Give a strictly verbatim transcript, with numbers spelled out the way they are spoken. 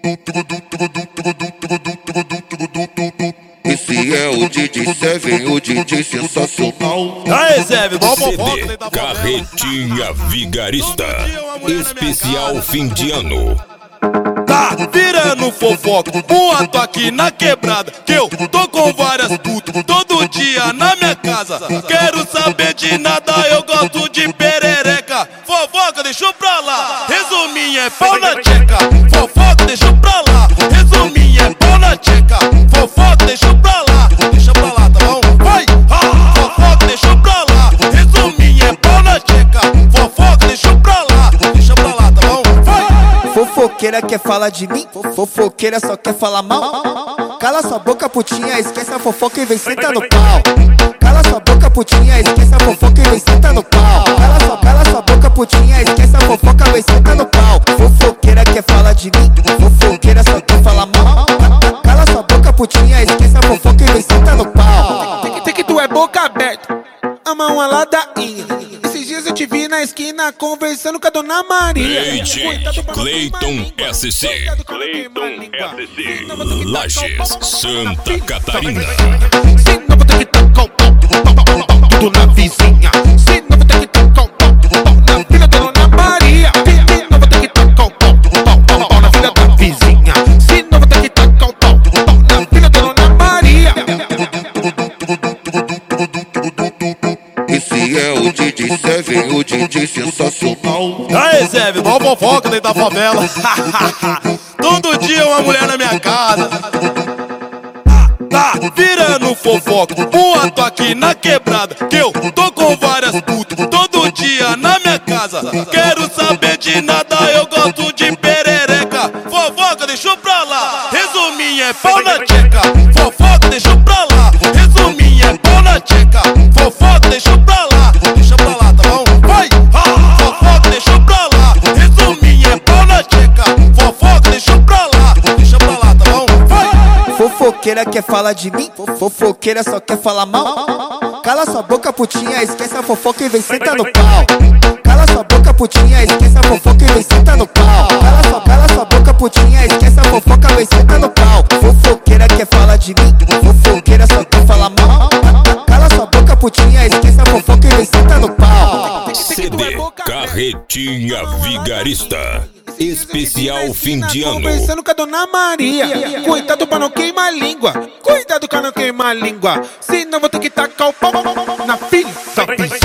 Esse é o D J Seven, o D J sensacional. Aê, Seven, mó fofoca. C D Carretinha Vigarista, especial fim de ano. Tá virando fofoca, boato aqui na quebrada, que eu tô com várias putas todo dia na minha casa. Quero saber de nada, eu gosto de perereca. Fofoca, deixa pra lá, resuminho é pau na tcheca. Fofoca, deixa pra lá, resuminho é pau na tcheca. Fofoca, deixa pra lá, deixa pra lá, tá bom? Vai! Ah! Fofoca, deixa pra lá, resuminho é pau na tcheca. Fofoca, deixa pra lá, deixa pra lá, tá bom? Vai! Fofoqueira quer falar de mim, fofoqueira só quer falar mal. Cala sua boca, putinha, esquece a fofoca e vem senta no pau. Cala sua boca, putinha, esquece a fofoca e vem senta no pau. Cala sua, cala sua boca, putinha, esquece a fofoca e vem senta no pau. Fofoqueira quer falar de mim, fofoqueira só quer falar mal. Cala sua boca, putinha, esquece a fofoca e vem senta no pau. Tem que, tem que tu é boca aberta, ama uma ladainha. Esses dias eu te vi na esquina conversando com a Dona Maria. D J Cleiton S C, Cleiton S C, Lages, Santa Catarina. Se não vou ter que tacar o pau, pau, pau, pau, pau, tudo na vizinha. Se não vou ter que tacar o pau, pau, na filha da Dona Maria. Se não vou ter que tacar o pau, pau, pau, pau, na filha da vizinha. Se não vou ter que tacar o pau, pau, na filha da Dona Maria. Esse é o D J Seven, o D J sensacional. Aê, Seven, mó fofoca dentro da favela. Todo dia uma mulher na minha casa. Tá virando fofoca, boato aqui na quebrada, que eu tô com várias putas todo dia na minha casa. Quero saber de nada, eu gosto de perereca. Fofoca, deixa pra lá, resuminho é pau na tcheca. Fofoca, deixa pra lá, resuminho é pau na tcheca. Fofoca, deixa pra lá, deixa pra lá, tá bom? Vai! Ah! Fofoca, deixa pra lá, resuminho é pau na tcheca. Fofoca, deixa pra lá, deixa pra lá, tá bom? Vai! Fofoqueira quer falar de mim, fofoqueira só quer falar mal. Cala sua boca, putinha, esquece a fofoca e vem senta no pau. Cala sua boca, putinha, esquece a fofoca e vem senta no pau. Cala sua, cala sua boca, putinha, esquece a fofoca e vem senta no pau. Fofoqueira quer falar de mim, fofoqueira só quer falar mal. Cala sua boca, putinha, esquece a fofoca e vem senta no pau. C D Carretinha Vigarista, especial fim de ano. Conversando com a Dona Maria. Cuidado pra não queimar a língua. Cuidado pra não queimar a língua. Senão vou ter que tacar o pau na filha da vizinha.